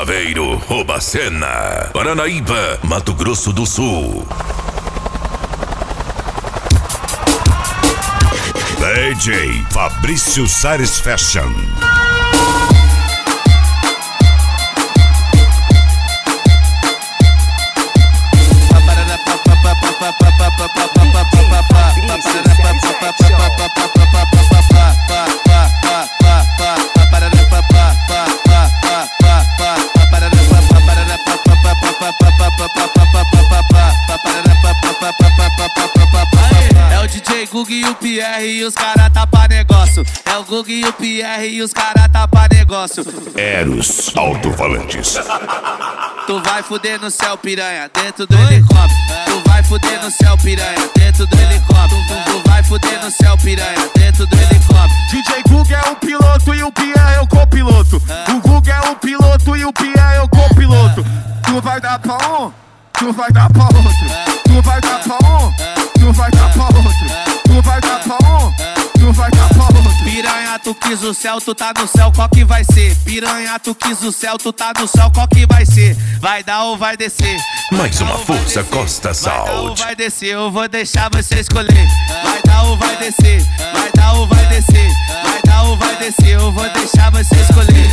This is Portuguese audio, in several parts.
Saveiro rouba a cena. Paranaíba, Mato Grosso do Sul. DJ Fabrício Sares Fashion. É o DJ Gug e o Pierre e os cara tapa negócio. É o Gug e o Pierre e os cara tapa negócio. Eros Alto-Falantes. Tu vai fuder no céu, piranha, dentro do helicóptero. Tu vai fuder no céu, piranha, dentro do helicóptero. Tu vai fuder no céu, piranha, dentro do helicóptero. DJ Gug é o piloto e o Pierre é o copiloto. O Gug é o piloto e o Pierre é o copiloto. Tu vai dar pra um, tu vai dar pra outro. Tu vai dar pra um, tu vai dar pra outro. Tu vai dar pra um, tu vai dar pra outro. Piranha, tu quis o céu, tu tá no céu, qual que vai ser? Piranha, tu quis o céu, tu tá no céu, qual que vai ser? Vai dar ou vai descer? Mais uma força Costa Vai dar ou Salt. vai descer, eu vou deixar você escolher. Vai dar ou vai descer? Vai dar ou vai descer? Vai dar ou vai descer? Eu vou deixar você escolher.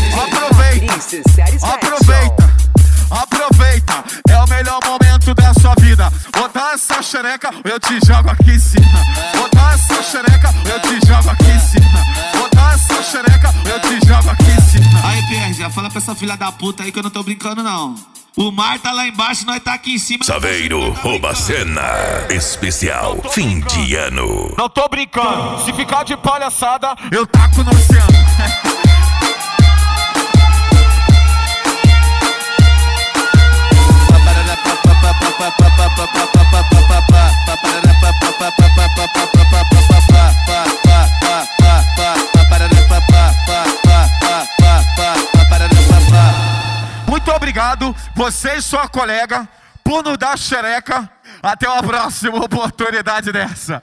Aproveita, é o melhor momento da sua vida. Botar essa xereca, eu te jogo aqui em cima. Botar essa xereca, eu te jogo aqui em cima. Botar essa xereca, eu te jogo aqui em cima. Aí, Pierre, já fala pra essa filha da puta aí que eu não tô brincando, não. O mar tá lá embaixo, nós tá aqui em cima. Saveiro rouba a cena. Especial fim de ano. Não tô brincando, se ficar de palhaçada, eu taco no oceano. Muito obrigado, você e sua colega, por nos dar xereca. Até uma próxima oportunidade dessa.